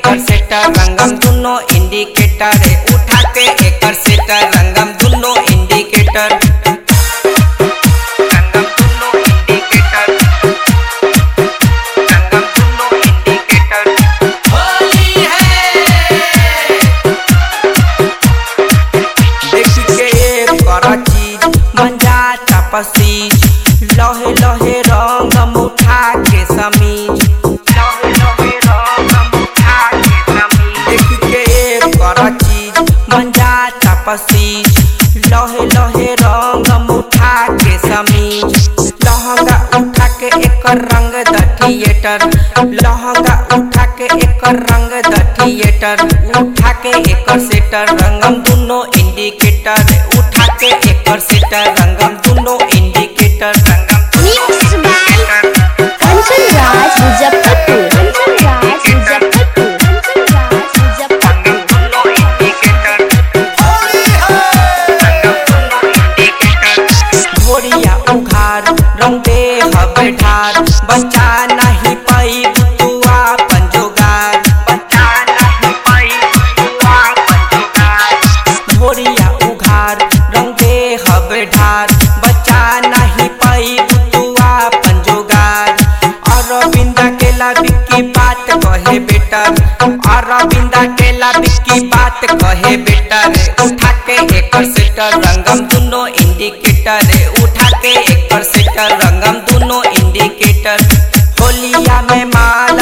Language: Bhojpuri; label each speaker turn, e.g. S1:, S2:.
S1: एकर सेटर रंगम दुनो इंडिकेटर रे उठा के एकर सेटर रंगम दुनो इंडिकेटर रंगम दुनो इंडिकेटर रंगम दुनो इंडिकेटर होली है देख के एकर चीज मन जाता पसीज लहे लहे रंगम उठा के समीज लहे लहे रंगम उठा के समीज देख के एकर चीज मन जाता पसीज लहे लहे रंगम उठा के समीज लहंगा उठा के एकर रंग द थिएटर लहंगा उठा के एकर रंग द थिएटर उठा के एकर सेटर रंगम दुनो इंडिकेटर उठा के एकर सेटर रंगम दुनो इंडिकेटर रंगम
S2: Mixed by Kanchan Raj Muzaffarpur. Kanchan Raj Muzaffarpur. Kanchan Raj Muzaffarpur.
S1: घोड़िया उघार रंग दे हवे ढार बचा नहीं पाई बुतुआ पंजोगार बचा नहीं पाई बुतुआ पंजोगार घोड़िया उघार रंग दे हवे ढार बचा नहीं पाई बुतुआ पंजोगार अरविंदा केला बिक्की बात कहे बेटर अरविंदा केला बिक्की बात कहे बेटर उठा के एकर सेटर रंगम दुनो इंडिकेटर उठा के एकर सेटर रंगम दुनो इंडिकेटर होलिया में मार